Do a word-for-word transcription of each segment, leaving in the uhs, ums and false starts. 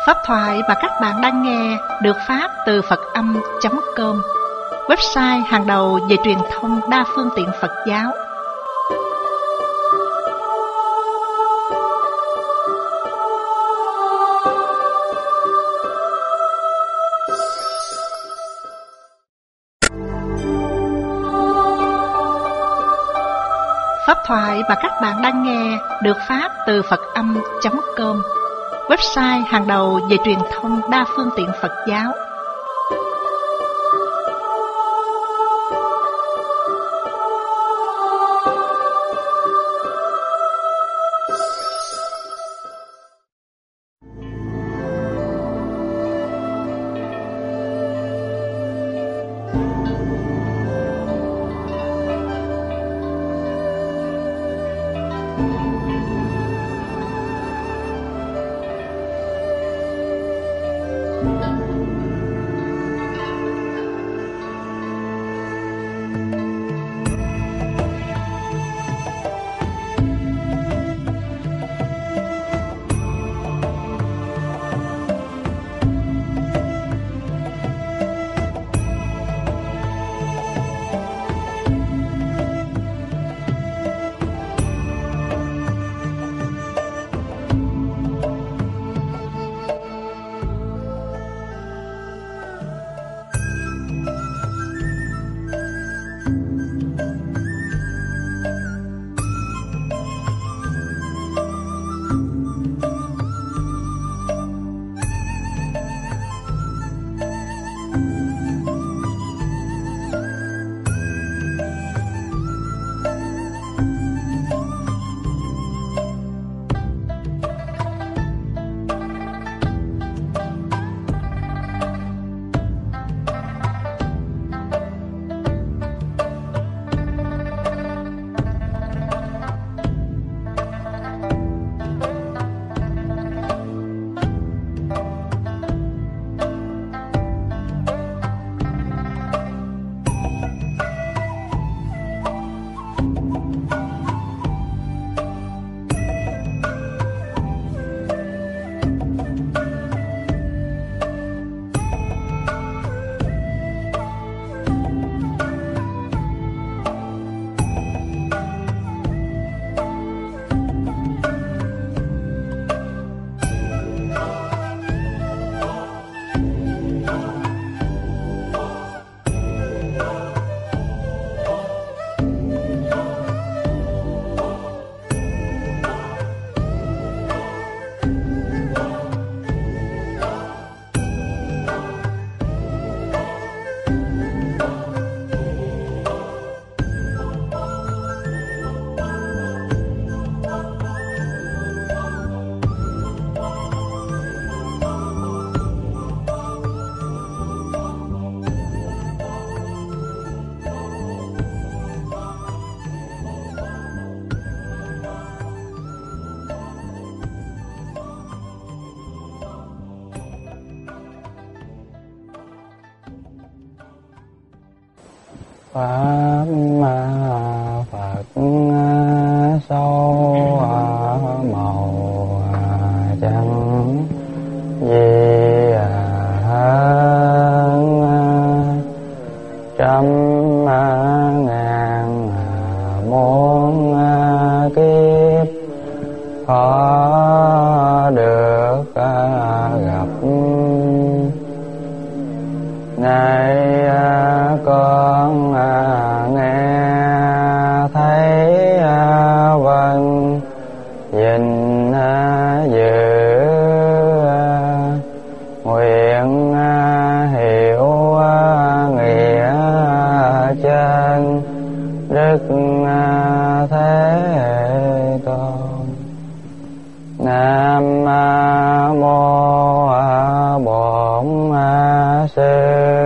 Pháp thoại mà các bạn đang nghe được phát từ Phật âm chấm com, website hàng đầu về truyền thông đa phương tiện Phật giáo. Pháp thoại mà các bạn đang nghe được phát từ Phật âm chấm com, website hàng đầu về truyền thông đa phương tiện Phật giáo. Pháp Phật sâu màu trắng vì hơn trăm ngàn muôn kiếp khó được gặp. Nay con nghe thấy vâng nhìn giữ nguyện hiểu nghĩa chân Đức Thế Tôn. Nam mô Bổn Sư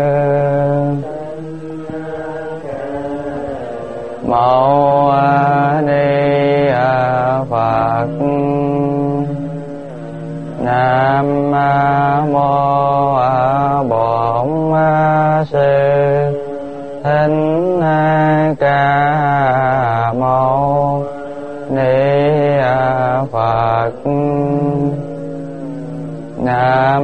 Mâu Ni Phật. Nam mô Bổn Sư Thích Ca Mâu Ni Phật. Nam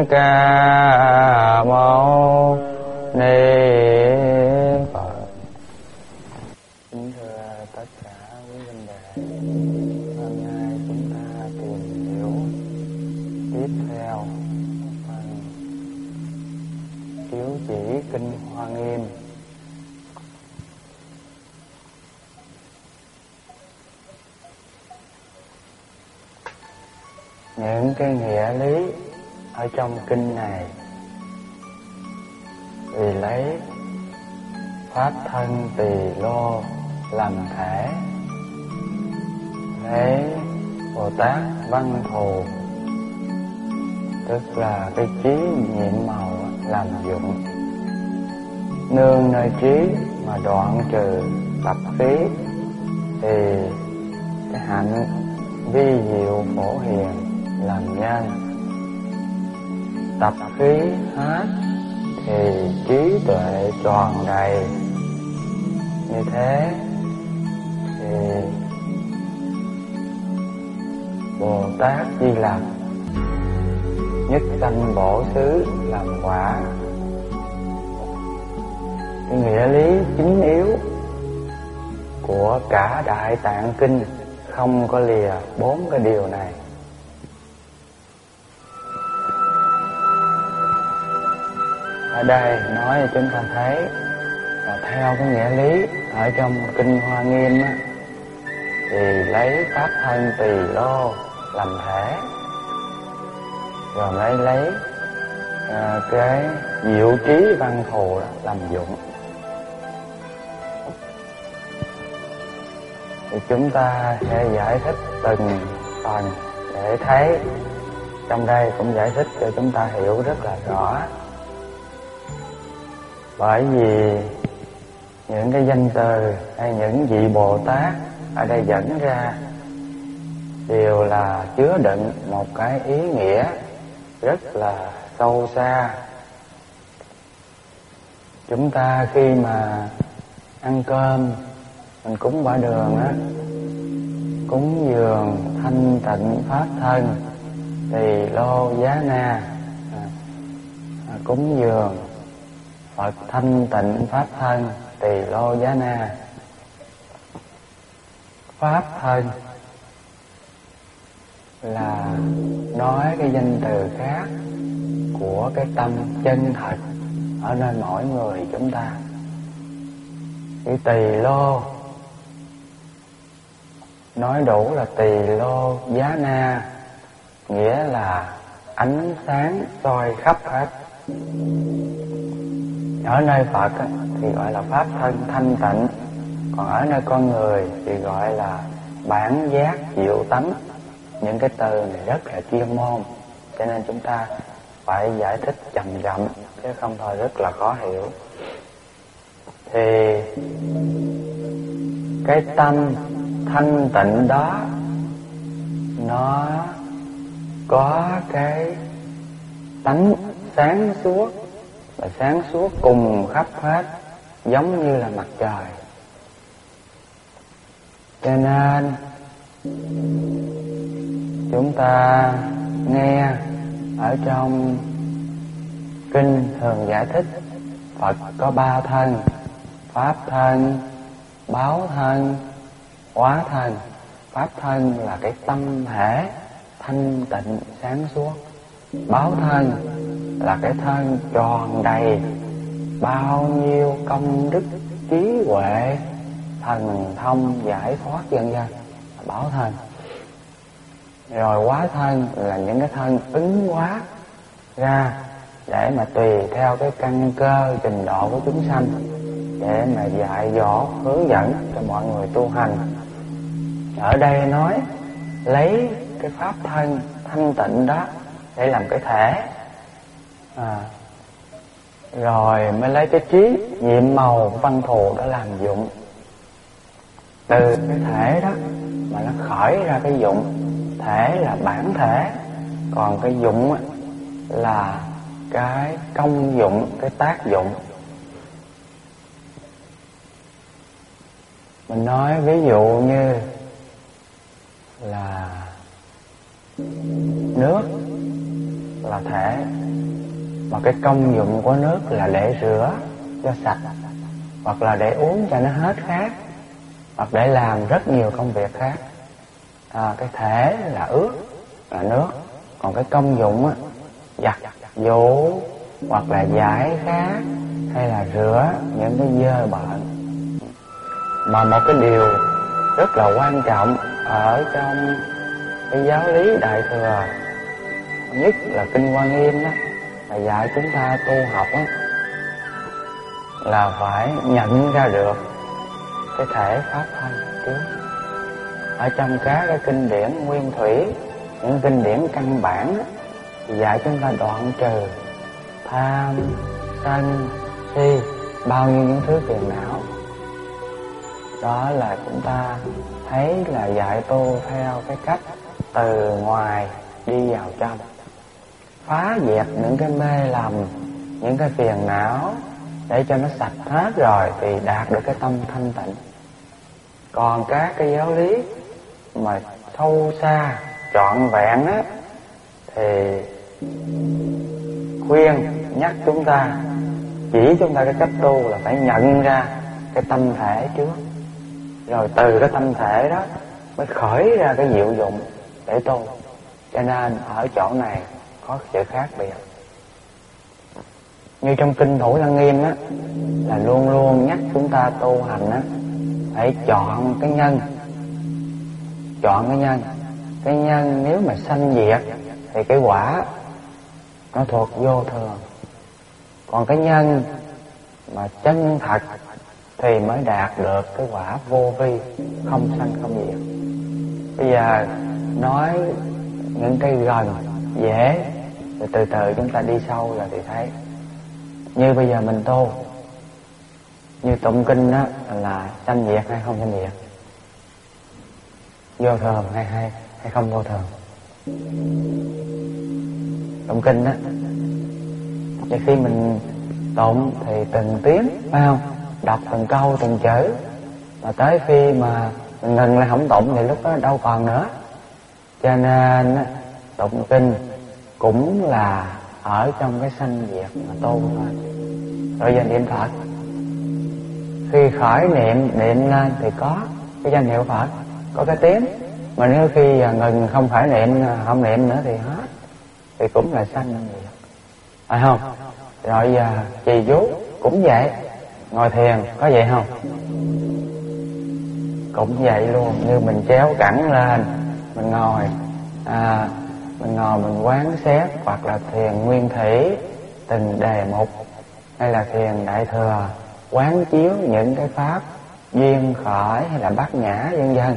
Ca Mâu Ni Phật. Kính thưa tất cả quý huynh đệ, hôm nay chúng ta tìm hiểu tiếp theo phần chiếu chỉ Kinh Hoa Nghiêm. Những cái nghĩa lý ở trong kinh này vì lấy pháp thân tỳ lô làm thể, lấy Bồ Tát Văn Thù tức là cái trí nhiệm màu làm dụng, nương nơi trí mà đoạn trừ tập khí, thì cái hạnh vi diệu phổ hiền làm nhân. Tập khí hết thì trí tuệ tròn đầy. Như thế thì Bồ Tát Di Lặc nhất sanh bổ xứ làm quả. Cái nghĩa lý chính yếu của cả Đại Tạng Kinh không có lìa bốn cái điều này. Ở đây nói cho chúng ta thấy là theo cái nghĩa lý ở trong Kinh Hoa Nghiêm á, thì lấy pháp thân tỳ lô làm thể, rồi mới lấy à, cái diệu trí văn thù làm dụng. Thì chúng ta sẽ giải thích từng phần để thấy. Trong đây cũng giải thích cho chúng ta hiểu rất là rõ. Bởi vì những cái danh từ hay những vị Bồ Tát ở đây dẫn ra đều là chứa đựng một cái ý nghĩa rất là sâu xa. Chúng ta khi mà ăn cơm, mình cúng quả đường á, cúng dường thanh tịnh pháp thân tỳ lô giá na, à, cúng dường Phật thanh tịnh pháp thân tỳ lô giá na. Pháp thân là nói cái danh từ khác của cái tâm chân thật ở nơi mỗi người chúng ta. Cái tỳ lô nói đủ là tỳ lô giá na, nghĩa là ánh sáng soi khắp hết. Ở nơi Phật thì gọi là pháp thân thanh tịnh, còn ở nơi con người thì gọi là bản giác diệu tánh. Những cái từ này rất là chuyên môn, cho nên chúng ta phải giải thích chậm chậm, chứ không thôi rất là khó hiểu. Thì cái tâm thanh tịnh đó nó có cái tánh sáng suốt, và sáng suốt cùng khắp hết, giống như là mặt trời. Cho nên chúng ta nghe ở trong kinh thường giải thích Phật có ba thân: pháp thân, báo thân, hóa thân. Pháp thân là cái tâm thể thanh tịnh sáng suốt. Báo thân là cái thân tròn đầy bao nhiêu công đức trí huệ, thần thông giải thoát vân vân, báo thân. Rồi hóa thân là những cái thân ứng hóa ra để mà tùy theo cái căn cơ trình độ của chúng sanh, để mà dạy dỗ hướng dẫn cho mọi người tu hành. Ở đây nói lấy cái pháp thân thanh tịnh đó để làm cái thể, à, rồi mới lấy cái trí nhiệm màu văn thù đó làm dụng. Từ cái thể đó mà nó khởi ra cái dụng. Thể là bản thể, còn cái dụng là cái công dụng, cái tác dụng. Mình nói ví dụ như là nước là thể, mà cái công dụng của nước là để rửa cho sạch, hoặc là để uống cho nó hết khát, hoặc để làm rất nhiều công việc khác. À, cái thể là ướt, là nước, còn cái công dụng á, giặt giũ hoặc là giải khát hay là rửa những cái dơ bẩn. Mà một cái điều rất là quan trọng ở trong cái giáo lý Đại Thừa, nhất là Kinh Hoa Nghiêm đó, là dạy chúng ta tu học đó, là phải nhận ra được cái thể pháp thân trước. Ở trong các cái kinh điển nguyên thủy, những kinh điển căn bản đó, thì dạy chúng ta đoạn trừ tham, sân, si, bao nhiêu những thứ phiền não. Đó là chúng ta thấy là dạy tu theo cái cách từ ngoài đi vào trong, phá dẹp những cái mê lầm, những cái phiền não, để cho nó sạch hết rồi thì đạt được cái tâm thanh tịnh. Còn các cái giáo lý mà sâu xa, trọn vẹn á, thì khuyên nhắc chúng ta, chỉ chúng ta cái cách tu là phải nhận ra cái tâm thể trước, rồi từ cái tâm thể đó mới khởi ra cái diệu dụng để tu. Cho nên ở chỗ này có sự khác biệt. Như trong kinh Thủ Lăng Nghiêm á, là luôn luôn nhắc chúng ta tu hành á, phải chọn cái nhân. Chọn cái nhân. Cái nhân nếu mà sanh diệt thì cái quả nó thuộc vô thường. Còn cái nhân mà chân thật thì mới đạt được cái quả vô vi, không sanh không diệt. Bây giờ nói những cái gần, dễ, rồi từ từ chúng ta đi sâu rồi thì thấy. Như bây giờ mình tu, như tụng kinh đó là sanh diệt hay không sanh diệt, vô thường hay hay hay không vô thường. Tụng kinh đó, thì khi mình tụng thì từng tiếng, phải không? Đọc từng câu từng chữ, mà tới khi mà mình ngừng lại không tụng thì lúc đó đâu còn nữa. Cho nên tụng kinh cũng là ở trong cái sanh diệt mà tu thôi. Rồi giờ niệm Phật, khi khởi niệm niệm lên thì có cái danh hiệu Phật, có cái tiếng. Mà nếu khi ngừng không phải niệm, không niệm nữa thì hết, thì cũng là sanh diệt, phải không? Rồi giờ trì chú cũng vậy, ngồi thiền có vậy không? Cũng vậy luôn, như mình chéo cẳng lên, mình ngồi, à, mình ngồi mình quán xét, hoặc là thiền nguyên thủy từng đề mục, hay là thiền đại thừa, quán chiếu những cái pháp duyên khởi hay là bát nhã vân vân,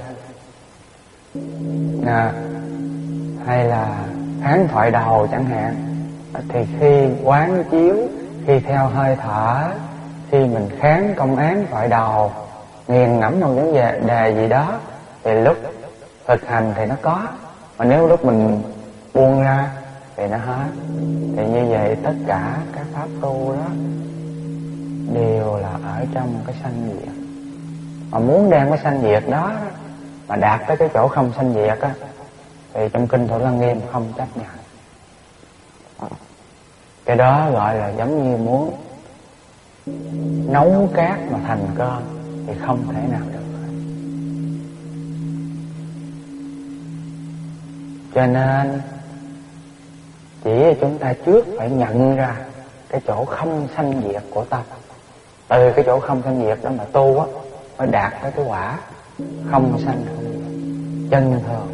à, hay là kháng thoại đầu chẳng hạn. Thì khi quán chiếu, khi theo hơi thở, khi mình kháng công án thoại đầu, nghiền ngẫm trong những đề gì đó, thì lúc thực hành thì nó có. Mà nếu lúc mình buông ra thì nó hết. Thì như vậy tất cả các pháp tu đó đều là ở trong cái sanh diệt. Mà muốn đem cái sanh diệt đó, mà đạt tới cái chỗ không sanh diệt á, thì trong kinh Thủ Lăng Nghiêm không chấp nhận. Cái đó gọi là giống như muốn nấu cát mà thành cơm thì không thể nào được. Cho nên chỉ chúng ta trước phải nhận ra cái chỗ không sanh diệt của tâm. Từ cái chỗ không sanh diệt đó mà tu á, mới đạt tới cái quả không sanh không diệt, chân thường.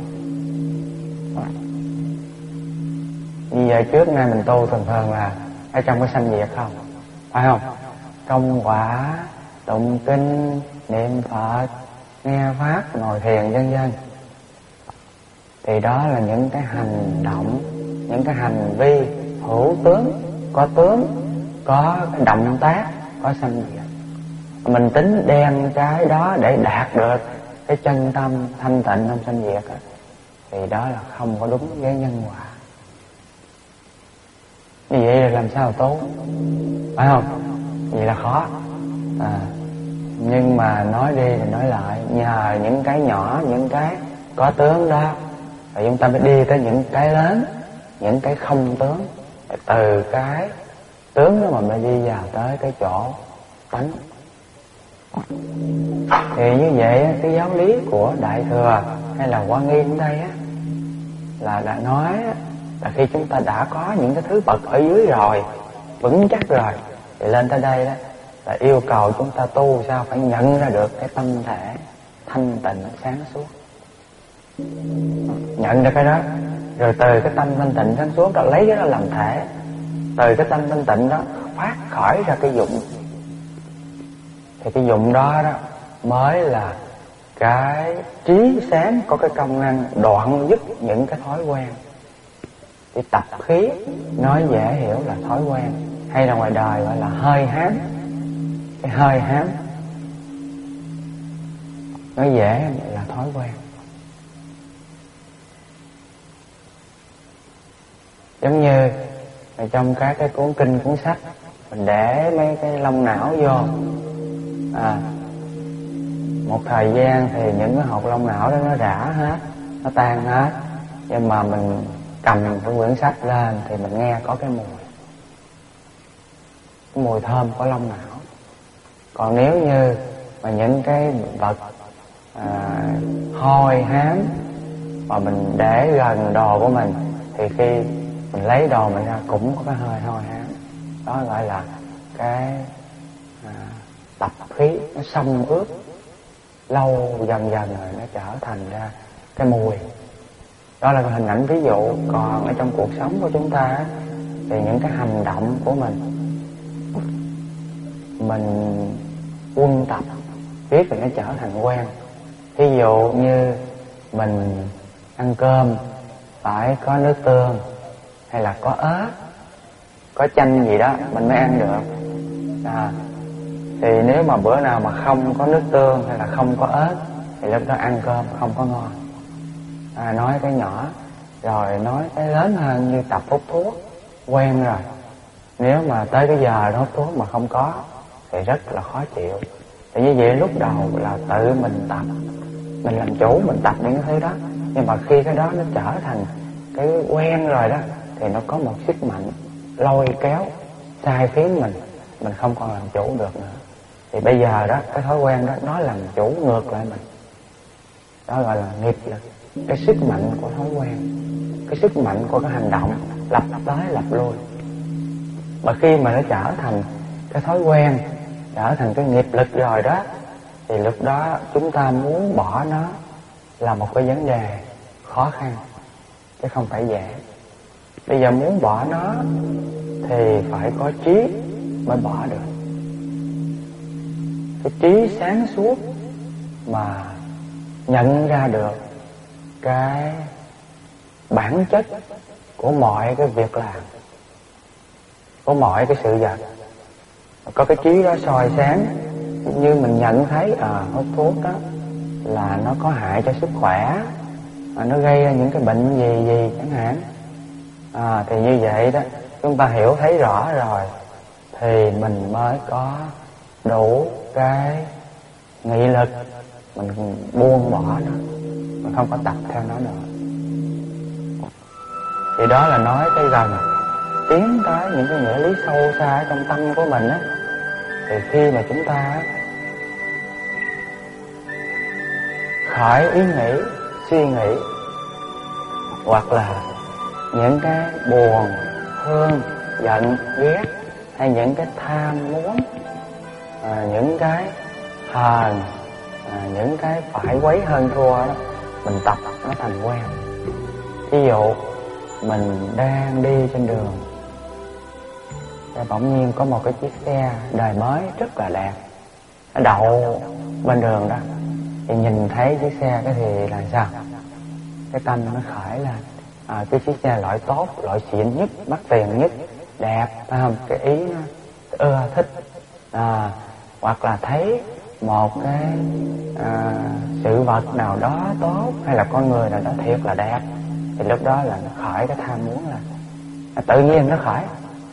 Như vậy trước nay mình tu thường thường là ở trong cái sanh diệt không, phải không? Công quả, tụng kinh, niệm Phật, nghe pháp, ngồi thiền vân vân. Thì đó là những cái hành động, những cái hành vi hữu tướng, có tướng, có cái động tác, có sanh diệt. Mình tính đem cái đó để đạt được cái chân tâm thanh tịnh không sanh diệt, thì đó là không có đúng với nhân quả. Như vậy là làm sao tốt, phải không? Vậy là khó. À, nhưng mà nói đi thì nói lại, nhờ những cái nhỏ, những cái có tướng đó, thì chúng ta mới đi tới những cái lớn. những cái không tướng. Từ cái tướng đó mà mới đi vào tới cái chỗ tánh. Thì như vậy cái giáo lý của Đại Thừa hay là Hoa Nghiêm đây á, là đã nói là khi chúng ta đã có những cái thứ bậc ở dưới rồi, vững chắc rồi, thì lên tới đây đó là yêu cầu chúng ta tu sao phải nhận ra được cái tâm thể thanh tịnh sáng suốt. Nhận ra cái đó, rồi từ cái tâm thanh tịnh sáng suốt đó lấy cái đó làm thể. Từ cái tâm thanh tịnh đó phát khởi ra cái dụng. Thì cái dụng đó đó mới là cái trí sáng, có cái công năng đoạn dứt những cái thói quen. Thì tập khí nói dễ hiểu là thói quen, hay là ngoài đời gọi là hơi hám. Cái hơi hám nói dễ là thói quen. Giống như trong các cái cuốn kinh cuốn sách mình để mấy cái lông não vô, à, một thời gian thì những cái hột lông não đó nó rã hết, nó tan hết. Nhưng mà mình cầm cái quyển sách lên thì mình nghe có cái mùi, cái mùi thơm của lông não. Còn nếu như mà những cái vật à, hôi hám mà mình để gần đồ của mình, thì khi mình lấy đồ mình ra cũng có cái hơi hôi hám. Đó gọi là cái à, tập khí nó xông ướt lâu dần dần rồi nó trở thành ra cái mùi. Đó là cái hình ảnh ví dụ. Còn ở trong cuộc sống của chúng ta thì những cái hành động của mình mình quân tập biết rồi nó trở thành quen. Ví dụ như mình ăn cơm phải có nước tương, hay là có ớt, có chanh gì đó mình mới ăn được. À, thì nếu mà bữa nào mà không có nước tương hay là không có ớt thì lúc đó ăn cơm không có ngon. À, nói cái nhỏ rồi nói cái lớn hơn, như tập hút thuốc quen rồi, nếu mà tới cái giờ hút thuốc mà không có thì rất là khó chịu. Thì như vậy lúc đầu là tự mình tập, mình làm chủ, mình tập những cái thứ đó. Nhưng mà khi cái đó nó trở thành cái quen rồi đó, thì nó có một sức mạnh lôi kéo sai khiến mình, mình không còn làm chủ được nữa. Thì bây giờ đó cái thói quen đó nó làm chủ ngược lại mình. Đó gọi là nghiệp lực, cái sức mạnh của thói quen, cái sức mạnh của cái hành động lặp tới lặp lui. Mà khi mà nó trở thành cái thói quen, trở thành cái nghiệp lực rồi đó, thì lúc đó chúng ta muốn bỏ nó là một cái vấn đề khó khăn, chứ không phải dễ. Bây giờ muốn bỏ nó thì phải có trí mới bỏ được. Cái trí sáng suốt mà nhận ra được cái bản chất của mọi cái việc làm, của mọi cái sự vật. Có cái trí đó soi sáng, như mình nhận thấy à, hút thuốc đó là nó có hại cho sức khỏe, à, nó gây ra những cái bệnh gì gì chẳng hạn. À, thì như vậy đó, chúng ta hiểu thấy rõ rồi thì mình mới có đủ cái nghị lực mình buông bỏ nó, mình không có tập theo nó nữa. Thì đó là nói cái gần tiến tới những cái nghĩa lý sâu xa ở trong tâm của mình á. Thì khi mà chúng ta khởi ý nghĩ, suy nghĩ, hoặc là những cái buồn, thương, giận, ghét, hay những cái tham muốn, à, những cái hờn, à, những cái phải quấy hơn thua đó, mình tập nó thành quen. Ví dụ mình đang đi trên đường, và bỗng nhiên có một cái chiếc xe đời mới rất là đẹp, nó đậu bên đường đó, thì nhìn thấy chiếc xe cái thì là sao? Cái tâm nó khởi lên, à, cái chiếc xe loại tốt, loại xịn nhất, mắc tiền nhất, đẹp, phải không? Cái ý nó ưa thích. À, hoặc là thấy một cái à, sự vật nào đó tốt, hay là con người nào đó thiệt là đẹp, thì lúc đó là nó khởi cái tham muốn là à, tự nhiên nó khởi.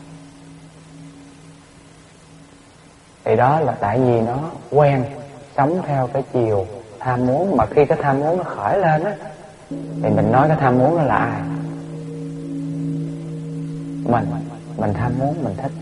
Thì đó là tại vì nó quen sống theo cái chiều tham muốn. Mà khi cái tham muốn nó khởi lên á, thì mình nói cái tham muốn đó là ai? mình, mình tham muốn, mình thích.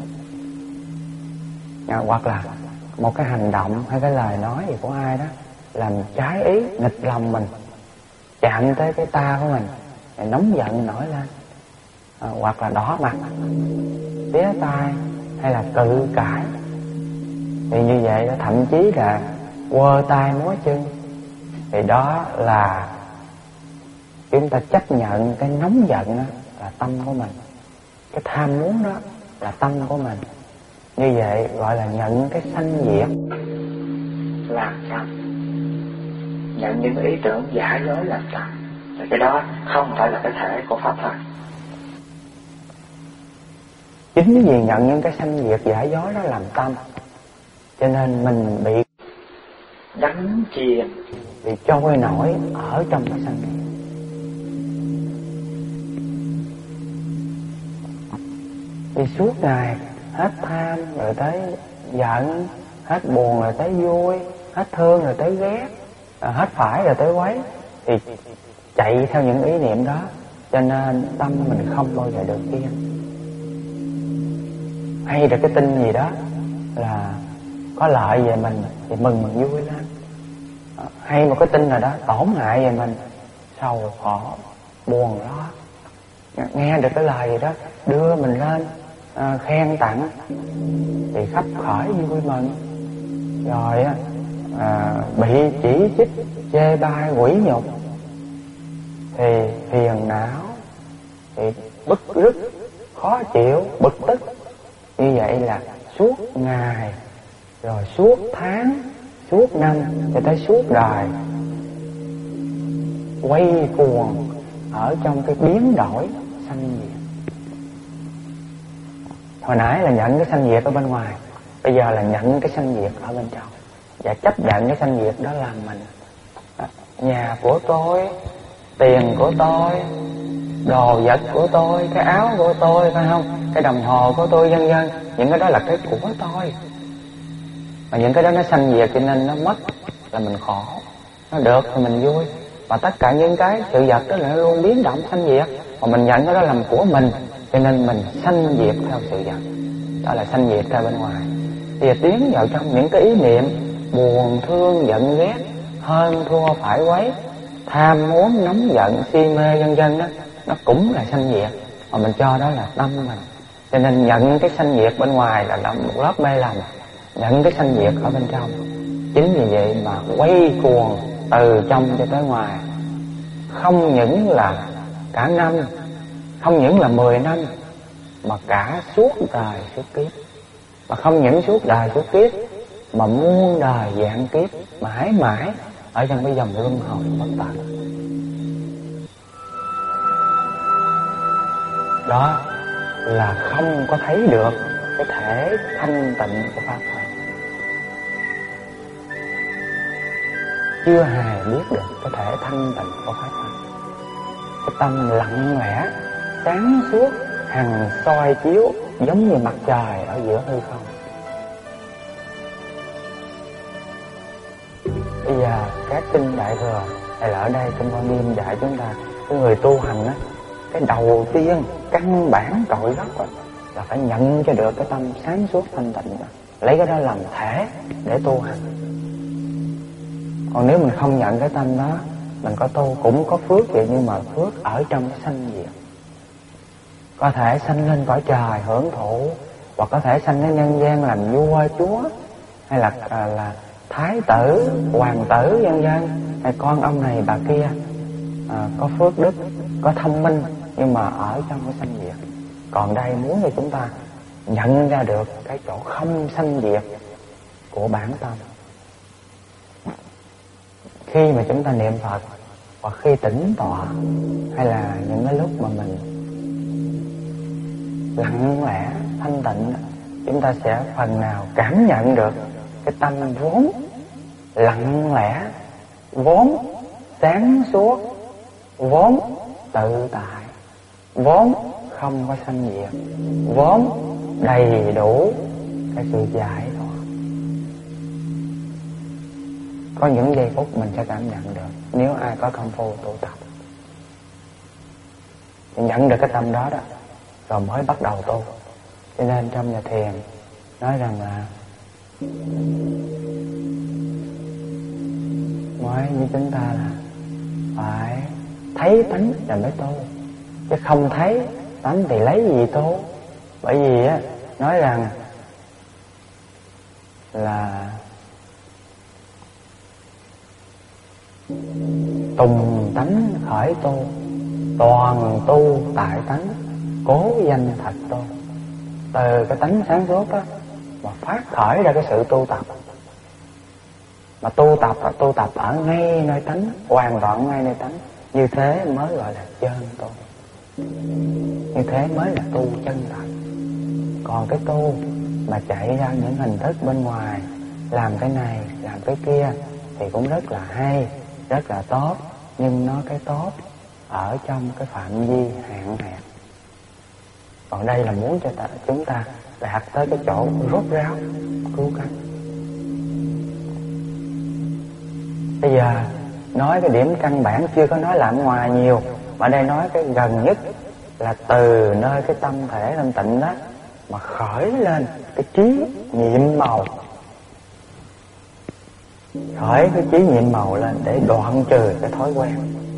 À, hoặc là một cái hành động hay cái lời nói gì của ai đó làm trái ý, nghịch lòng mình, chạm tới cái ta của mình, thì nóng giận nổi lên. À, hoặc là đỏ mặt, tía tai, hay là cự cãi. Thì như vậy đó, thậm chí là quơ tay múa chân, thì đó là chúng ta chấp nhận cái nóng giận đó là tâm của mình, cái tham muốn đó là tâm của mình. Như vậy gọi là nhận cái sanh diệt. Làm tâm, nhận những ý tưởng giả dối làm tâm, thì cái đó không phải là cái thể của pháp thân. Chính vì nhận những cái sanh diệt giả dối đó làm tâm, cho nên mình bị đắm chìm, bị trôi nổi ở trong cái sanh diệt. Vì suốt ngày hết tham rồi tới giận, hết buồn rồi tới vui, hết thương rồi tới ghét, hết phải rồi tới quấy, thì chạy theo những ý niệm đó, cho nên tâm mình không bao giờ được yên. Hay là cái tin gì đó là có lợi về mình thì mừng mình vui lên, hay một cái tin nào đó tổn hại về mình, sầu khổ buồn lo. Nghe được cái lời gì đó đưa mình lên à, khen tặng thì khắp khởi vui mừng, rồi à, bị chỉ trích chê bai quỷ nhục thì phiền não, thì bức rứt khó chịu bực tức. Như vậy là suốt ngày, rồi suốt tháng, suốt năm, cho tới suốt đời, quay cuồng ở trong cái biến đổi sanh diệt. Hồi nãy là nhận cái sanh diệt ở bên ngoài, bây giờ là nhận cái sanh diệt ở bên trong, và chấp nhận cái sanh diệt đó làm mình. Nhà của tôi, tiền của tôi, đồ vật của tôi, cái áo của tôi, phải không? Cái đồng hồ của tôi, vân vân. Những cái đó là cái của tôi, mà những cái đó nó sanh diệt cho nên nó mất là mình khổ. Nó được thì mình vui. Và tất cả những cái sự vật đó là nó luôn biến động sanh diệt, mà mình nhận cái đó làm của mình, cho nên mình sanh diệt theo sự vật. Đó là sanh diệt ra bên ngoài. Thì tiến vào trong những cái ý niệm buồn, thương, giận, ghét, hơn thua, phải quấy, tham muốn, nóng giận, si mê, vân vân đó, nó cũng là sanh diệt, mà mình cho đó là tâm mình. Cho nên nhận cái sanh diệt bên ngoài là một lớp mê lầm, nhận cái sanh diệt ở bên trong. Chính vì vậy mà quay cuồng từ trong cho tới ngoài, không những là cả năm, không những là mười năm, mà cả suốt đời suốt kiếp. Mà không những suốt đời suốt kiếp, mà muôn đời vạn kiếp, mãi mãi ở trong cái dòng luân hồi bất tận. Đó là không có thấy được cái thể thanh tịnh của pháp thân, chưa hề biết được cái thể thanh tịnh của pháp thân. Cái tâm lặng lẽ, sáng suốt, hằng soi chiếu, giống như mặt trời ở giữa hư không. Bây giờ các kinh Đại Thừa hay là ở đây trong Quan Nghiêm dạy chúng ta, cái người tu hành á, cái đầu tiên căn bản cội gốc là phải nhận cho được cái tâm sáng suốt thanh tịnh đó, lấy cái đó làm thể để tu hành. Còn nếu mình không nhận cái tâm đó, mình có tu cũng có phước vậy, nhưng mà phước ở trong cái sanh diệt. Có thể sanh lên cõi trời hưởng thụ, hoặc có thể sanh lên nhân gian làm vua chúa, hay là à, là thái tử, hoàng tử, vân vân, hay con ông này bà kia, à, có phước đức, có thông minh, nhưng mà ở trong cái sanh diệt. Còn đây muốn cho chúng ta nhận ra được cái chỗ không sanh diệt của bản tâm. Khi mà chúng ta niệm Phật, hoặc khi tĩnh tọa, hay là những cái lúc mà mình lặng lẽ thanh tịnh, chúng ta sẽ phần nào cảm nhận được cái tâm vốn lặng lẽ, vốn sáng suốt, vốn tự tại, vốn không có sanh diệt, vốn đầy đủ cái sự giải thoát. Có những giây phút mình sẽ cảm nhận được, nếu ai có công phu tu tập thì nhận được cái tâm đó đó, rồi mới bắt đầu tu. Cho nên trong nhà thiền nói rằng là nói với chúng ta là phải thấy tánh là mới tu, chứ không thấy tánh thì lấy gì tu. Bởi vì á nói rằng là tùng tánh khởi tu, toàn tu tại tánh, cố danh thật tu. Từ cái tánh sáng suốt đó mà phát khởi ra cái sự tu tập. Mà tu tập là tu tập ở ngay nơi tánh, hoàn toàn ngay nơi tánh. Như thế mới gọi là chân tu, như thế mới là tu chân thật. Còn cái tu mà chạy ra những hình thức bên ngoài, làm cái này, làm cái kia thì cũng rất là hay, rất là tốt. Nhưng nó cái tốt ở trong cái phạm vi hạn hẹp. Còn đây là muốn cho ta, chúng ta đạt tới cái chỗ rốt ráo, cứu cánh. Bây giờ nói cái điểm căn bản, chưa có nói làm ngoài nhiều, mà đây nói cái gần nhất là từ nơi cái tâm thể thanh tịnh đó mà khởi lên cái trí nhiệm màu, khởi cái trí nhiệm màu lên để đoạn trừ cái thói quen.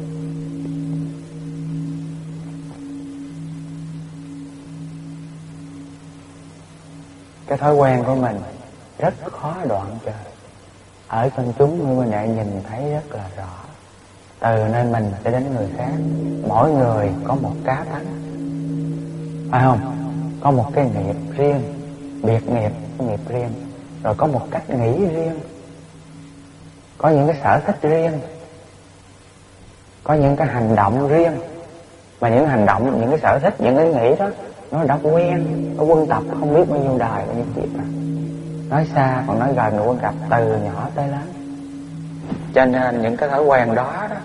Cái thói quen của mình rất khó đoạn trừ. Ở trong chúng người huynh đệ nhìn thấy rất là rõ. Từ nơi mình cho đến người khác, mỗi người có một cá tánh, phải không? Có một cái nghiệp riêng, biệt nghiệp, cái nghiệp riêng. Rồi có một cách nghĩ riêng, có những cái sở thích riêng, có những cái hành động riêng. Mà những hành động, những cái sở thích, những cái nghĩ đó nó đã quen, nó quân tập không biết bao nhiêu đời, bao nhiêu kiếp rồi. Nói xa còn nói gần, quân tập từ nhỏ tới lớn. Cho nên những cái thói quen đó đó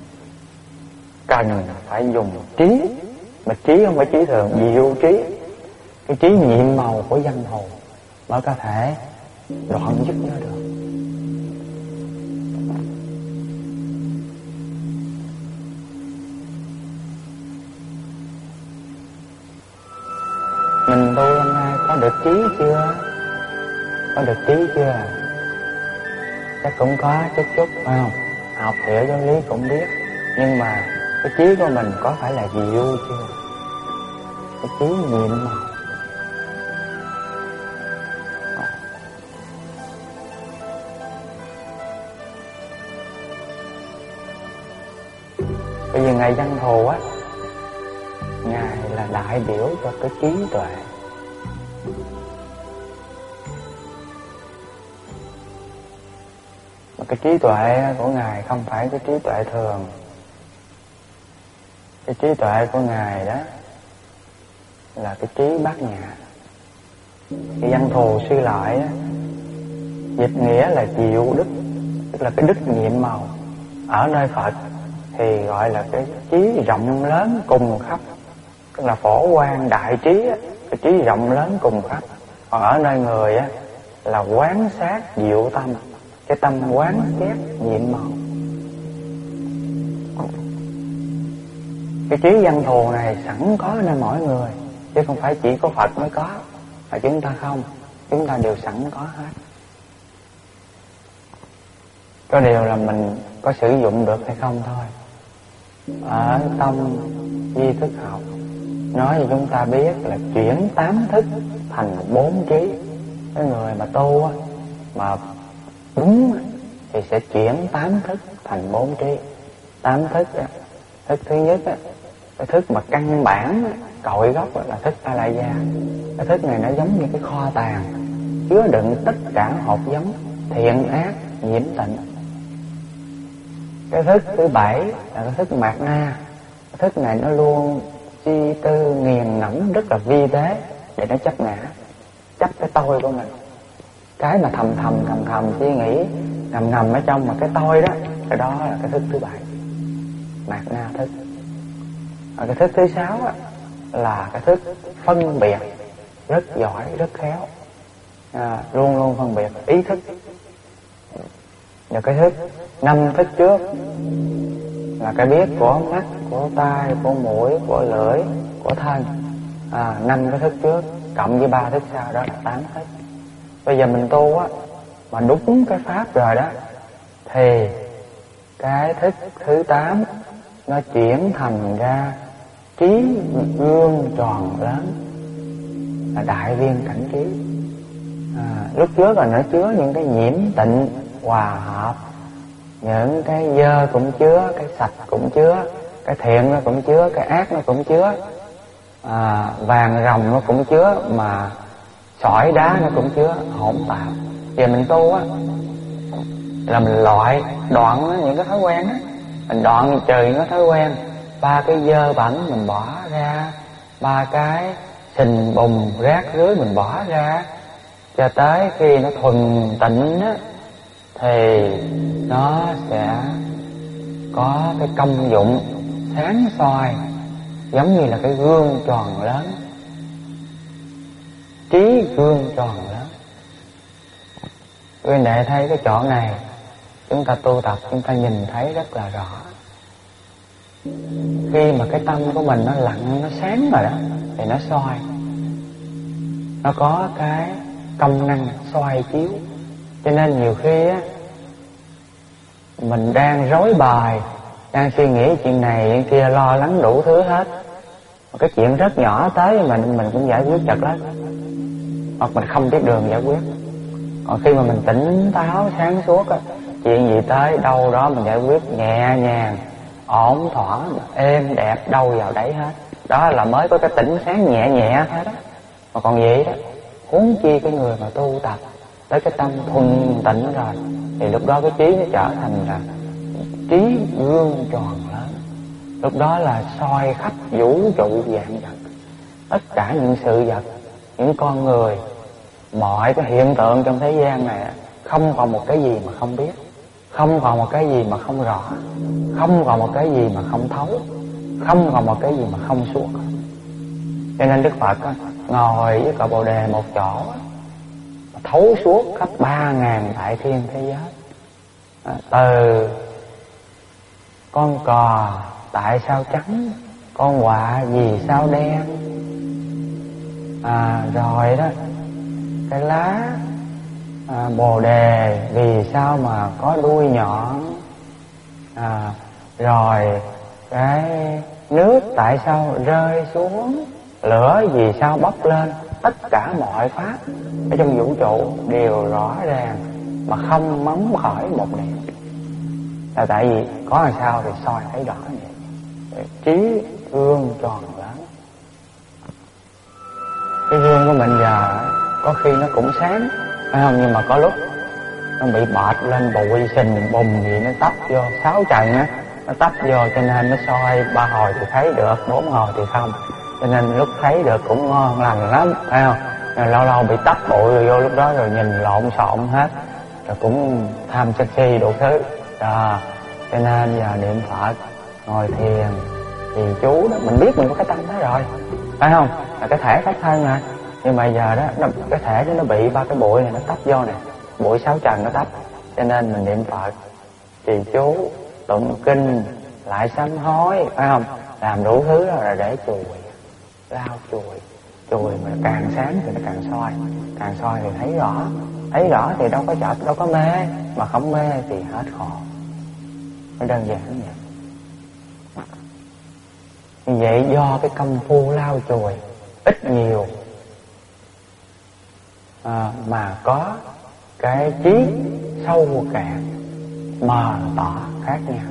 cần phải dùng trí. Mà trí không phải trí thường, diệu trí, cái trí nhiệm màu của văn hồn mới có thể đoạn dứt nó được. Mình tu hôm nay có được trí chưa? Có được trí chưa? Chắc cũng có chút chút, phải không? Học hiểu giáo lý cũng biết. Nhưng mà cái trí của mình có phải là diệu chưa? Cái trí nhiệm màu. Bây giờ Ngài Văn Thù á, Ngài là đại biểu cho cái trí tuệ. Mà cái trí tuệ của Ngài không phải cái trí tuệ thường. Cái trí tuệ của Ngài đó là cái trí bát nhã. Cái Văn Thù suy lại á, dịch nghĩa là diệu đức, tức là cái đức nhiệm màu. Ở nơi Phật thì gọi là cái trí rộng lớn cùng khắp, tức là phổ quang đại trí á, cái trí rộng lớn cùng khắp. Còn ở nơi người á là quán sát diệu tâm, cái tâm quán xét nhiệm màu. Cái trí Văn Thù này sẵn có nơi mỗi người, chứ không phải chỉ có Phật mới có, mà chúng ta không, chúng ta đều sẵn có hết. Có điều là mình có sử dụng được hay không thôi. Ở trong Di Thức học nói cho chúng ta biết là chuyển tám thức thành bốn trí. Cái người mà tu á, mà đúng thì sẽ chuyển tám thức thành bốn trí. Tám thức á, thức thứ nhất á, cái thức mà căn bản á, cội gốc á, là thức A La Gia. Cái thức này nó giống như cái kho tàng chứa đựng tất cả hột giống thiện ác nhiễm tịnh. Cái thức thứ bảy là cái thức Mạt Na. Cái thức này nó luôn suy tư nghiền ngẫm rất là vi tế để nó chấp ngã, chấp cái tôi của mình, cái mà thầm thầm thầm thầm suy nghĩ nằm nằm ở trong mà cái tôi đó, cái đó là cái thức thứ bảy, Mạt Na thức. Và cái thức thứ sáu á, là cái thức phân biệt rất giỏi, rất khéo, à, luôn luôn phân biệt ý thức. Và cái thức năm thức trước là cái biết của mắt, của tai, của mũi, của lưỡi, của thân. à, năm cái thức trước cộng với ba thức sau đó là tám thức. Bây giờ mình tu á mà đúng cái pháp rồi đó thì cái thức thứ tám nó chuyển thành ra trí gương tròn lớn, là đại viên cảnh trí. À, lúc trước là nó chứa những cái nhiễm tịnh hòa hợp, những cái dơ cũng chứa, cái sạch cũng chứa, cái thiện nó cũng chứa, cái ác nó cũng chứa, à, vàng rồng nó cũng chứa, mà sỏi đá nó cũng chứa, hỗn tạp. Giờ mình tu á là mình loại đoạn những cái thói quen á, mình đoạn trừ những cái thói quen. Ba cái dơ bẩn mình bỏ ra, ba cái sình bùn rác rưới mình bỏ ra, cho tới khi nó thuần tịnh á thì nó sẽ có cái công dụng sáng soi, giống như là cái gương tròn lớn, trí gương tròn lớn. Quý đệ thấy cái chỗ này chúng ta tu tập, chúng ta nhìn thấy rất là rõ. Khi mà cái tâm của mình nó lặng, nó sáng rồi đó thì nó soi, nó có cái công năng soi chiếu. Cho nên nhiều khi á mình đang rối bời, đang suy nghĩ chuyện này chuyện kia, lo lắng đủ thứ hết, một cái chuyện rất nhỏ tới mình mình cũng giải quyết chật lắm, hoặc mình không biết đường giải quyết. Còn khi mà mình tỉnh táo sáng suốt á, chuyện gì tới đâu đó mình giải quyết nhẹ nhàng, ổn thỏa, êm đẹp, đâu vào đấy hết. Đó là mới có cái tỉnh sáng nhẹ nhẹ thôi đó. Mà còn vậy đó, huống chi cái người mà tu tập tới cái tâm thuần tịnh rồi thì lúc đó cái trí nó trở thành là trí gương tròn lớn. Lúc đó là soi khắp vũ trụ vạn vật, tất cả những sự vật, những con người, mọi cái hiện tượng trong thế gian này, không còn một cái gì mà không biết, không còn một cái gì mà không rõ, không còn một cái gì mà không thấu, không còn một cái gì mà không suốt. Cho nên Đức Phật á, ngồi với cội Bồ Đề một chỗ, thấu suốt khắp ba ngàn đại thiên thế giới. À, từ con cò tại sao trắng, con quạ vì sao đen, à, rồi đó cái lá à, bồ đề vì sao mà có đuôi nhọn, à, rồi cái nước tại sao rơi xuống, lửa vì sao bốc lên. Tất cả mọi pháp ở trong vũ trụ đều rõ ràng mà không móng khỏi một điểm. Là tại vì có làm sao thì soi thấy rõ vậy. Trí gương tròn lớn. Cái gương của mình giờ có khi nó cũng sáng, phải không? Nhưng mà có lúc nó bị bọt lên bụi sình bùn gì nó tấp vô, sáu trần á, nó tấp vô cho nên nó soi ba hồi thì thấy được, bốn hồi thì không. Cho nên lúc thấy được cũng ngon lành lắm, phải không? Rồi lâu lâu bị tấp bụi rồi vô lúc đó rồi nhìn lộn xộn hết, rồi cũng tham sân si đủ thứ. Đó, cho nên giờ niệm Phật, ngồi thiền thì chú đó, mình biết mình có cái tâm đó rồi, phải không? Là cái thể pháp thân mà. Nhưng mà giờ đó nó, cái thể đó nó bị ba cái bụi này nó tấp vô nè, bụi sáu trần nó tấp. Cho nên mình niệm Phật, trì chú, tụng kinh, lại sám hối, phải không? Làm đủ thứ đó là để chùi, lau chùi, chùi mà càng sáng thì nó càng soi, càng soi thì thấy rõ, thấy rõ thì đâu có chợt, đâu có mê, mà không mê thì hết khổ. Nó đơn giản như vậy. Như vậy do cái công phu lau chùi ít nhiều à, mà có cái trí sâu cạn, mờ tỏ khác nhau.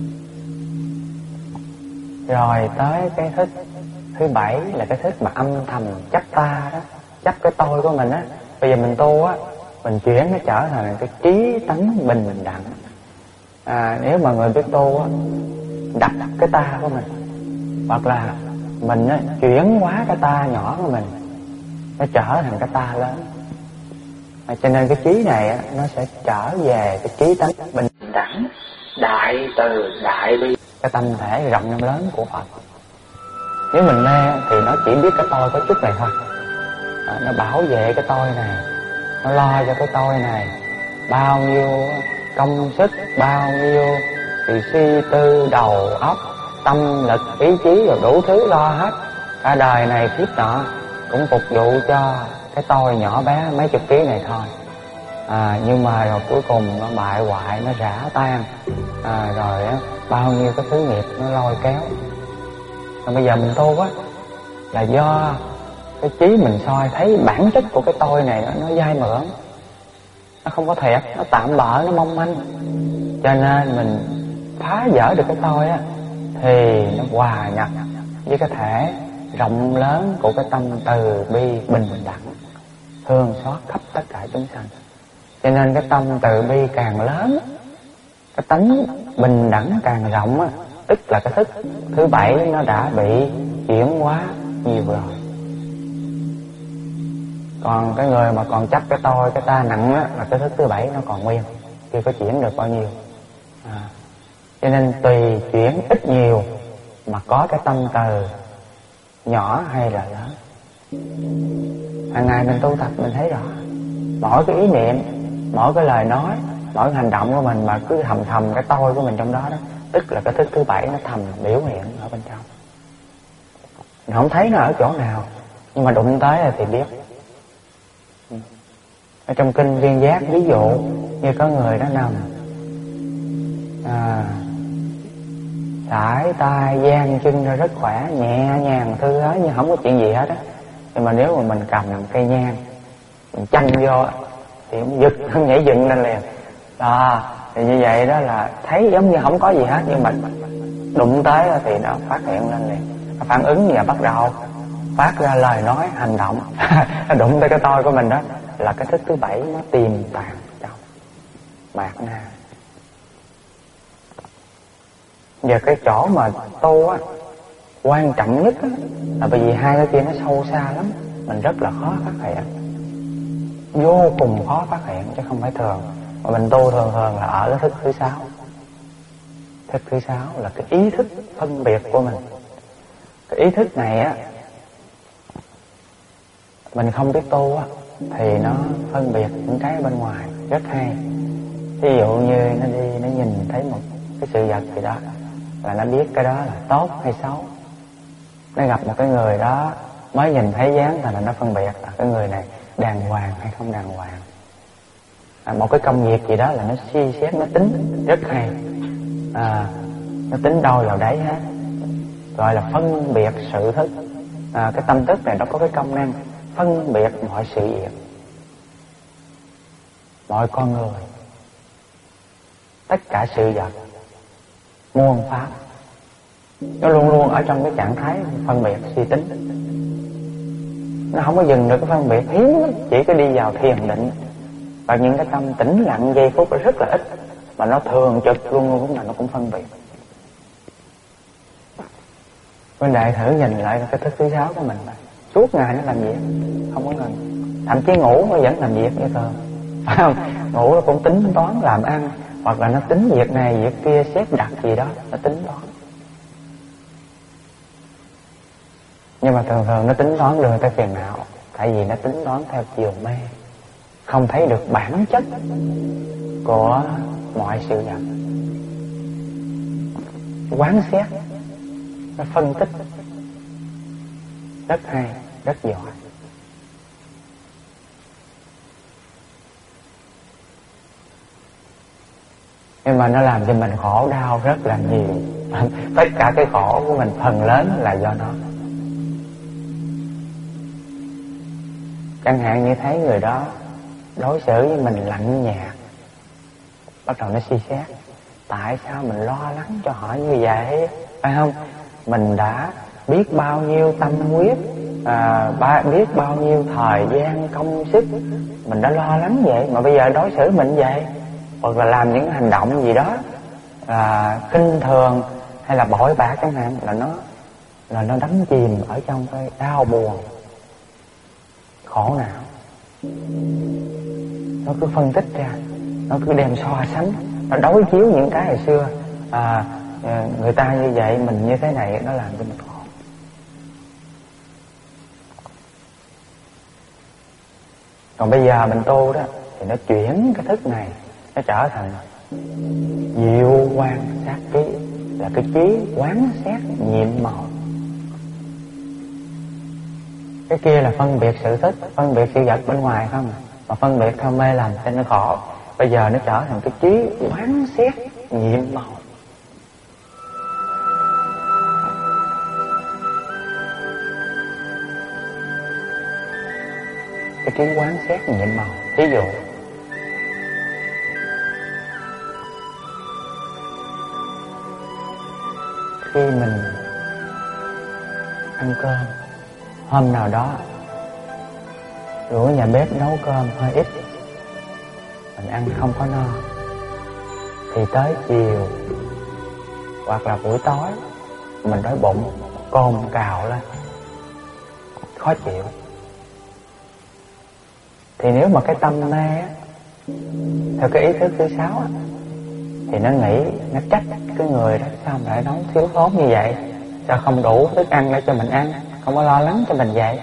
Rồi tới cái thức thứ bảy là cái thức mà âm thầm chấp ta đó, chấp cái tôi của mình á. Bây giờ mình tu á, mình chuyển nó trở thành cái trí tánh bình đẳng. À, nếu mà người biết tu á, đặt cái ta của mình, hoặc là mình á, chuyển hóa cái ta nhỏ của mình, nó trở thành cái ta lớn. À, cho nên cái trí này á, nó sẽ trở về cái trí tánh bình đẳng, đại từ đại bi, cái tâm thể rộng lớn của Phật. Nếu mình mê thì nó chỉ biết cái tôi có chút này thôi, à, nó bảo vệ cái tôi này, nó lo cho cái tôi này, bao nhiêu công sức, bao nhiêu thì suy tư đầu óc, tâm lực, ý chí rồi đủ thứ lo hết, cả đời này kiếp nọ cũng phục vụ cho cái tôi nhỏ bé mấy chục ký này thôi. À, nhưng mà rồi cuối cùng nó bại hoại, nó rã tan, à, rồi á, bao nhiêu cái thứ nghiệp nó lôi kéo. Rồi bây giờ mình tu á là do cái trí mình soi thấy bản chất của cái tôi này nó, nó dai mượn, nó không có thiệt, nó tạm bợ, nó mong manh. Cho nên mình phá vỡ được cái tôi á thì nó hòa nhập với cái thể rộng lớn của cái tâm từ bi bình đẳng, thương xót khắp tất cả chúng sanh. Cho nên cái tâm từ bi càng lớn, cái tánh bình đẳng càng rộng á, tức là cái thức thứ bảy nó đã bị chuyển hóa nhiều rồi. Còn cái người mà còn chấp cái tôi, cái ta nặng á, là cái thức thứ bảy nó còn nguyên, chưa có chuyển được bao nhiêu. À, cho nên tùy chuyển ít nhiều mà có cái tâm từ nhỏ hay là lớn. Hàng ngày mình tu tập mình thấy rõ, mỗi cái ý niệm, mỗi cái lời nói, mỗi cái hành động của mình mà cứ thầm thầm cái tôi của mình trong đó đó, tức là cái thức thứ bảy nó thầm biểu hiện ở bên trong. Mình không thấy nó ở chỗ nào, nhưng mà đụng tới là thì biết. Ở trong kinh Viên Giác ví dụ như có người đó nằm à, sải tay dang chân ra rất khỏe, nhẹ nhàng thư thái như không có chuyện gì hết á. Nhưng mà nếu mà mình cầm cây nhang mình chanh vô thì cũng giật, nhảy dựng lên liền. Đó, thì như vậy đó là thấy giống như không có gì hết, nhưng mà đụng tới thì nó phát hiện lên liền, nó phản ứng và bắt đầu phát ra lời nói, hành động. Đụng tới cái tôi của mình đó là cái thức thứ bảy nó tiềm tàng trong mạt na. Giờ cái chỗ mà tu á quan trọng nhất á, là bởi vì hai cái kia nó sâu xa lắm, mình rất là khó phát hiện, vô cùng khó phát hiện chứ không phải thường. Mà mình tu thường thường là ở cái thức thứ sáu. Thức thứ sáu là cái ý thức phân biệt của mình. Cái ý thức này á, mình không biết tu á thì nó phân biệt những cái bên ngoài rất hay. Ví dụ như nó đi, nó nhìn thấy một cái sự vật gì đó là nó biết cái đó là tốt hay xấu. Nó gặp một cái người đó mới nhìn thấy dáng là nó phân biệt là cái người này đàng hoàng hay không đàng hoàng. À, một cái công việc gì đó là nó suy xét, nó tính rất hay. À, nó tính đâu vào đấy hết, gọi là phân biệt sự thức. À, cái tâm thức này nó có cái công năng phân biệt mọi sự việc, mọi con người, tất cả sự vật, muôn pháp. Nó luôn luôn ở trong cái trạng thái phân biệt suy tính. Nó không có dừng được cái phân biệt, hiếm lắm. Chỉ có đi vào thiền định và những cái tâm tĩnh lặng giây phút rất là ít, mà nó thường trực luôn luôn lúc nào nó cũng phân biệt. Bên đại thử nhìn lại cái thức thứ sáu của mình, suốt ngày nó làm việc không có ngừng, thậm chí ngủ nó vẫn làm việc như thường, phải không? Ngủ nó cũng tính toán làm ăn, hoặc là nó tính việc này việc kia, xếp đặt gì đó nó tính toán. Nhưng mà thường thường nó tính toán đưa tới phiền não, tại vì nó tính toán theo chiều mê, không thấy được bản chất của mọi sự vật. Quán xét, nó phân tích rất hay, rất giỏi. Nhưng mà nó làm cho mình khổ đau rất là nhiều. Tất cả cái khổ của mình phần lớn là do nó. Chẳng hạn như thấy người đó đối xử với mình lạnh nhạt, bắt đầu nó suy xét tại sao mình lo lắng cho họ như vậy, phải không? Mình đã biết bao nhiêu tâm huyết, à, ba, biết bao nhiêu thời gian công sức, mình đã lo lắng vậy mà bây giờ đối xử mình vậy, hoặc là làm những hành động gì đó à, khinh thường hay là bội bạc chẳng hạn, là nó là nó đắm chìm ở trong cái đau buồn, khổ não. Nó cứ phân tích ra, nó cứ đem so sánh, nó đối chiếu những cái hồi xưa à, người ta như vậy, mình như thế này, nó làm cho mình khổ. Còn bây giờ mình tu đó thì nó chuyển cái thức này, nó trở thành diệu quan sát trí, là cái trí quán xét nhiệm màu. Cái kia là phân biệt sự thích, phân biệt sự vật bên ngoài không, mà phân biệt không mê lầm cho nó khổ. Bây giờ nó trở thành cái trí quán xét nhiệm màu. Cái trí quán xét nhiệm màu. Ví dụ khi mình ăn cơm, hôm nào đó rủ nhà bếp nấu cơm hơi ít, mình ăn không có no, thì tới chiều hoặc là buổi tối mình đói bụng, cồn cào lên, khó chịu. Thì nếu mà cái tâm mê á, theo cái ý thức thứ sáu á, thì nó nghĩ, nó trách cái người đó sao lại nấu thiếu thốn như vậy, sao không đủ thức ăn để cho mình ăn, không có lo lắng cho mình vậy.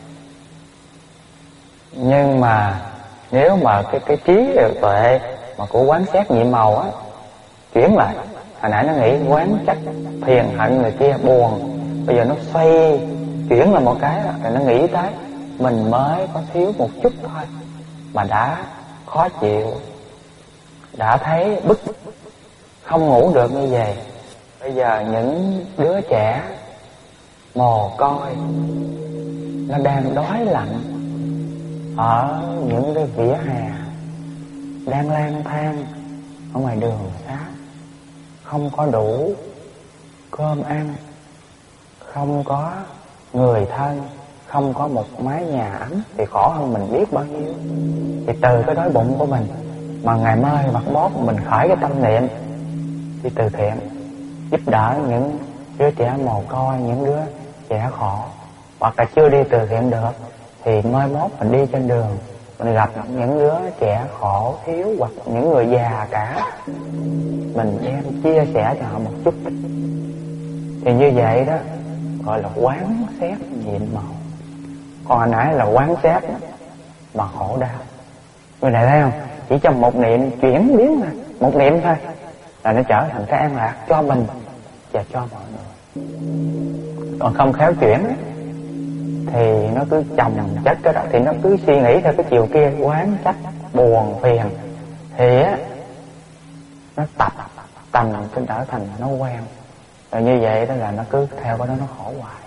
Nhưng mà nếu mà cái cái trí tuệ mà của quán xét nhiệm màu á chuyển lại, hồi nãy nó nghĩ quán trách phiền hận người kia buồn, bây giờ nó xoay chuyển là một cái rồi nó nghĩ tới mình mới có thiếu một chút thôi mà đã khó chịu, đã thấy bức, không ngủ được như vậy. Bây giờ những đứa trẻ mồ côi nó đang đói lạnh ở những cái vỉa hè, đang lang thang ở ngoài đường xá, không có đủ cơm ăn, không có người thân, không có một mái nhà ấm, thì khổ hơn mình biết bao nhiêu. Thì từ cái đói bụng của mình mà ngày mai mặt mốt mình khởi cái tâm niệm đi từ thiện, giúp đỡ những đứa trẻ mồ côi, những đứa trẻ khổ, hoặc là chưa đi từ thiện được thì mai mốt mình đi trên đường mình gặp những đứa trẻ khổ thiếu hoặc những người già cả, mình đem chia sẻ cho họ một chút. Thì như vậy đó gọi là quán xét nhiệm màu. Còn hồi nãy là quán xét mà khổ đau. Người này thấy không, chỉ trong một niệm chuyển biến mà, một niệm thôi là nó trở thành cái an lạc cho mình và cho mọi người. Còn không khéo chuyển thì nó cứ chồng chất cái đó, thì nó cứ suy nghĩ theo cái chiều kia, quán trách buồn phiền, thì á nó tập tành cái trở thành nó quen rồi. Như vậy đó là nó cứ theo cái đó nó khổ hoài.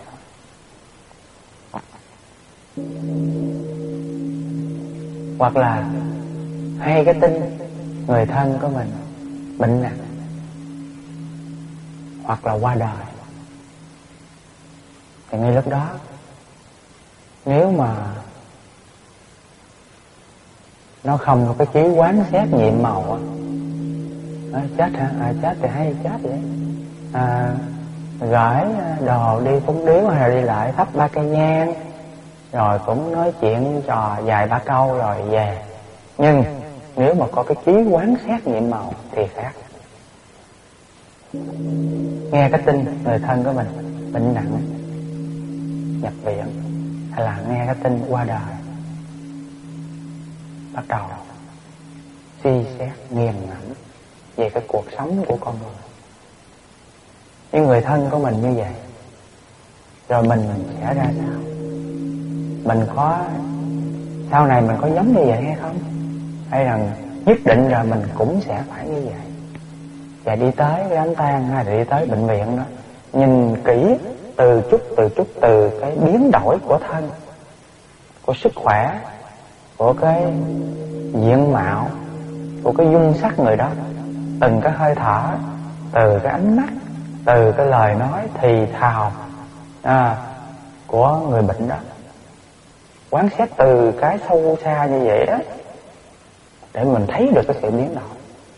Hoặc là hay cái tin người thân của mình bệnh nặng hoặc là qua đời, thì ngay lúc đó nếu mà nó không có cái trí quán xét nhiệm màu á, à, chết hả, à, chết thì hay chết vậy, à, gửi đồ đi phúng điếu hay là đi lại thắp ba cây nhang, rồi cũng nói chuyện trò vài ba câu rồi về. Nhưng nếu mà có cái trí quán xét nhiệm màu thì khác. Nghe cái tin người thân của mình bệnh nặng nhập viện, hay là nghe cái tin qua đời, bắt đầu suy xét nghiền ngẫm về cái cuộc sống của con người. Những người thân của mình như vậy, rồi mình sẽ ra sao? Mình có sau này mình có giống như vậy hay không? Hay là nhất định là mình cũng sẽ phải như vậy, và đi tới cái đám tang hay là đi tới bệnh viện đó, nhìn kỹ từ chút từ chút từ cái biến đổi của thân, của sức khỏe, của cái diện mạo, của cái dung sắc người đó, từng cái hơi thở, từ cái ánh mắt, từ cái lời nói thì thào à, của người bệnh đó. Quán xét từ cái sâu xa như vậy đó, để mình thấy được cái sự biến đổi.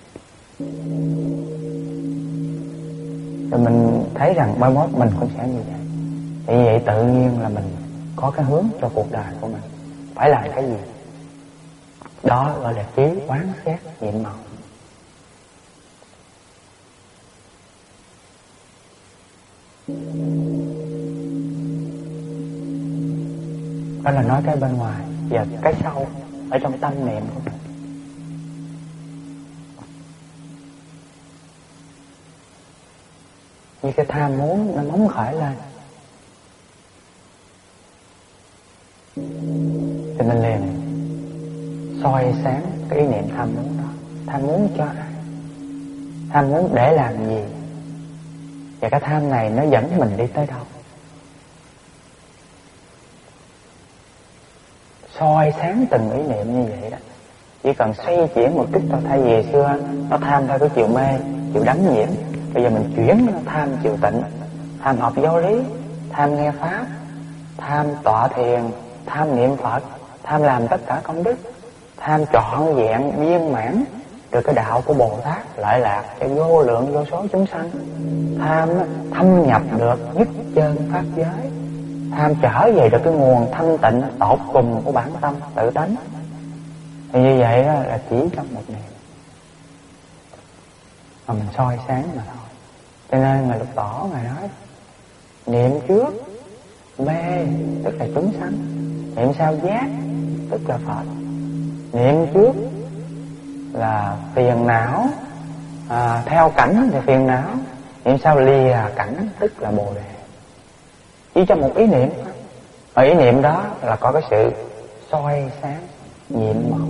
Rồi mình thấy rằng mai mốt mình cũng sẽ như vậy. Thì như vậy tự nhiên là mình có cái hướng cho cuộc đời của mình phải làm cái gì. Đó gọi là trí quán xét nhiệm màu. Đó là nói cái bên ngoài và cái sâu ở trong tâm niệm của mình. Như cái tham muốn nó nóng khởi lên, thì mình liền soi sáng cái ý niệm tham muốn đó. Tham muốn cho ai? Tham muốn để làm gì? Và cái tham này nó dẫn mình đi tới đâu? Soi sáng từng ý niệm như vậy đó. Chỉ cần xoay chuyển một chút thôi. Thay vì xưa nó tham theo cái chiều mê, chiều đắm nhiễm, bây giờ mình chuyển nó tham chiều tịnh. Tham học giáo lý, tham nghe pháp, tham tọa thiền, tham niệm Phật, tham làm tất cả công đức, tham trọn vẹn viên mãn được cái đạo của Bồ Tát lợi lạc cho vô lượng vô số chúng sanh. Tham thâm nhập được nhất chân pháp giới, tham trở về được cái nguồn thanh tịnh tột cùng của bản tâm tự tánh. Thì như vậy đó là chỉ trong một niệm mà mình soi sáng mà thôi. Cho nên Ngài Lục Tổ Ngài nói niệm trước mê tức là chúng sanh, niệm sau giác tức là Phật. Niệm trước là phiền não, à, theo cảnh thì phiền não, niệm sau lìa cảnh tức là Bồ Đề. Chỉ trong một ý niệm. Ở ý niệm đó là có cái sự soi sáng nhiệm màu.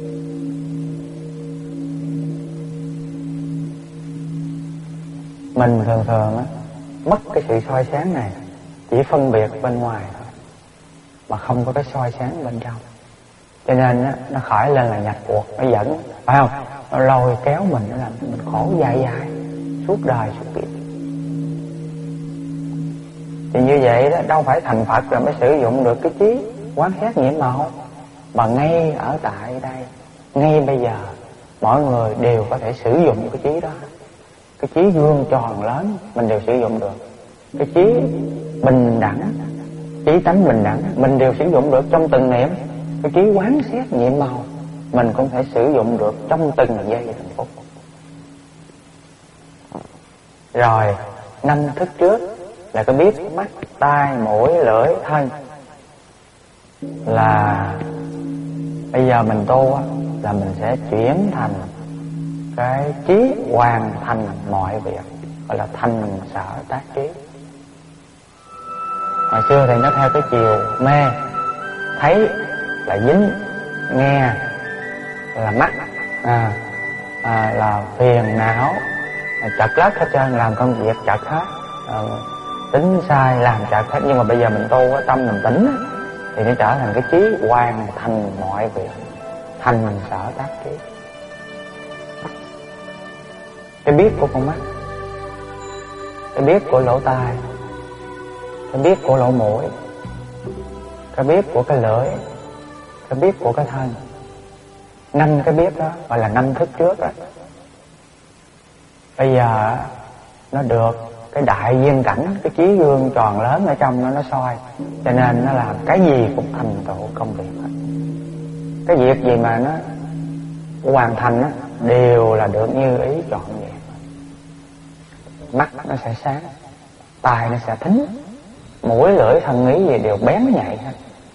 Mình thường thường á mất cái sự soi sáng này, chỉ phân biệt bên ngoài thôi mà không có cái soi sáng bên trong. Cho nên á, nó khởi lên là nhặt cuộc, nó dẫn, phải không? Nó lôi kéo mình, nó làm mình khổ dài dài suốt đời suốt kiếp. Thì như vậy đó, đâu phải thành Phật là mới sử dụng được cái trí quán xét nhiễm màu, mà ngay ở tại đây, ngay bây giờ, mọi người đều có thể sử dụng cái trí đó. Cái trí gương tròn lớn mình đều sử dụng được. Cái trí bình đẳng, trí tánh bình đẳng mình đều sử dụng được trong từng niệm. Cái trí quán xét nhiệm màu mình cũng thể sử dụng được trong từng giây từng phút. Rồi năm thức trước là cái biết mắt, tai, mũi, lưỡi, thân. Là bây giờ mình tu á, là mình sẽ chuyển thành cái trí hoàn thành mọi việc, gọi là thành sở tác trí. Hồi xưa thì nó theo cái chiều mê, thấy là dính, nghe là mắt, à, à, là phiền não, là chật lất hết trơn, làm công việc chật hết, à, tính sai làm chật hết. Nhưng mà bây giờ mình tu á, tâm mình tỉnh á, thì nó trở thành cái trí hoàn thành mọi việc, thành sở tác trí. Cái biết của con mắt, cái biết của lỗ tai, cái biết của lỗ mũi, cái biết của cái lưỡi, cái biết của cái thân. Năm cái biết đó gọi là năm thức trước đó. Bây giờ nó được cái đại viên cảnh, cái trí gương tròn lớn ở trong nó, nó soi, cho nên nó làm cái gì cũng thành tựu công việc hết. Cái việc gì mà nó hoàn thành đó, đều là được như ý trọn vẹn. Mắt nó sẽ sáng, tai nó sẽ thính, mũi lưỡi thân ý gì đều bén nhạy hết.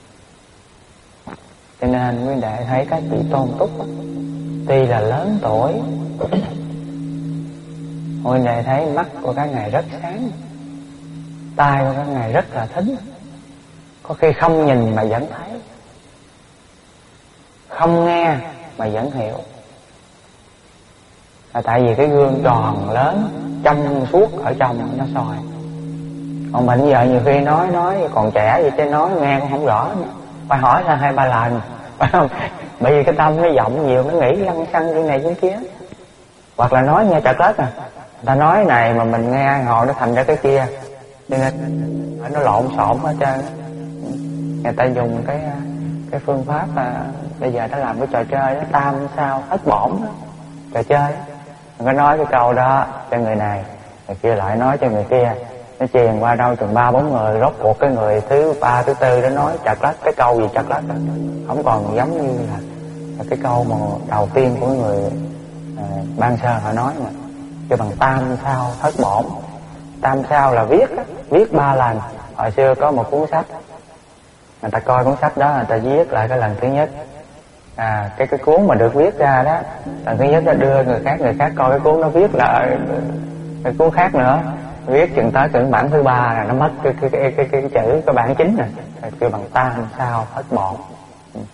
Cho nên quý đệ thấy các vị tôn túc tuy là lớn tuổi, quý đệ thấy mắt của các ngài rất sáng, tai của các ngài rất là thính, có khi không nhìn mà vẫn thấy, không nghe mà vẫn hiểu. Là tại vì cái gương tròn lớn trong suốt ở trong nó soi. Còn mình giờ nhiều khi nói nói còn trẻ vậy chứ nói nghe cũng không rõ nữa. Phải hỏi ra hai ba lần, phải không? Bởi vì cái tâm nó vọng nhiều, nó nghĩ lăng xăng chuyện này chuyện kia. Hoặc là nói nghe chật lất à, người ta nói này mà mình nghe hồi nó thành ra cái kia, cho nên nó lộn xộn hết trơn. Người ta dùng cái cái phương pháp à, bây giờ nó làm cái trò chơi đó, tam sao thất bổn đó, trò chơi. Mình có nói cái câu đó cho người này, người kia lại nói cho người kia, nó truyền qua đâu chừng ba bốn người, rốt cuộc cái người thứ ba thứ tư đó nói chật lất, cái câu gì chật lất, không còn giống như là, là cái câu mà đầu tiên của người à, ban sơ họ nói mà, cho bằng tam sao thất bổn. Tam sao là viết viết ba lần. Hồi xưa có một cuốn sách, người ta coi cuốn sách đó, người ta viết lại cái lần thứ nhất, à cái cái cuốn mà được viết ra đó, lần thứ nhất nó đưa người khác, người khác coi cái cuốn nó viết lại cái cuốn khác nữa, viết chừng tới chừng bản thứ ba là nó mất cái cái cái cái, cái, cái chữ cái bản chính này, kêu bằng tam sao thất bổn.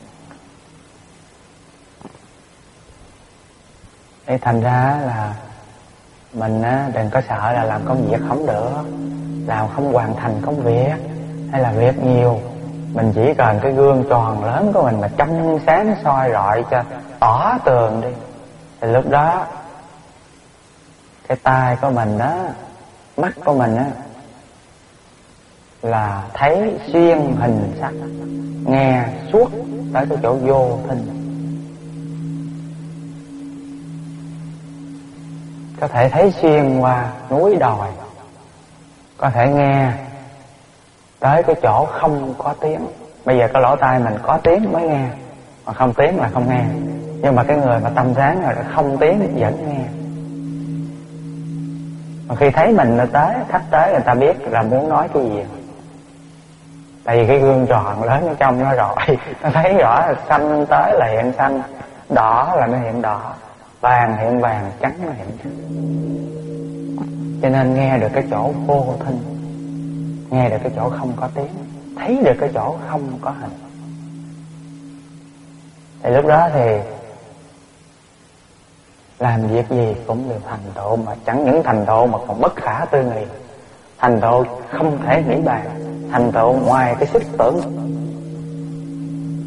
Thế thành ra là mình á, đừng có sợ là làm công việc không được, làm không hoàn thành công việc, hay là việc nhiều. Mình chỉ cần cái gương tròn lớn của mình mà trong sáng soi rọi cho tỏ tường đi, thì lúc đó cái tai của mình đó, mắt của mình á, là thấy xuyên hình sắc, nghe suốt tới cái chỗ vô thinh. Có thể thấy xuyên qua núi đồi, có thể nghe tới cái chỗ không có tiếng. Bây giờ cái lỗ tai mình có tiếng mới nghe, mà không tiếng là không nghe. Nhưng mà cái người mà tâm sáng rồi không tiếng vẫn nghe. Mà khi thấy mình nó tới, khách tới, người ta biết là muốn nói cái gì. Tại vì cái gương tròn lớn ở trong nó rồi, nó thấy rõ là xanh tới là hiện xanh, đỏ là nó hiện đỏ, vàng hiện vàng, trắng là hiện trắng. Cho nên nghe được cái chỗ vô thinh, nghe được cái chỗ không có tiếng, thấy được cái chỗ không có hình. Thì lúc đó thì làm việc gì cũng đều thành tựu, mà chẳng những thành tựu mà còn bất khả tư nghị. Thành tựu không thể nghĩ bàn, thành tựu ngoài cái sức tưởng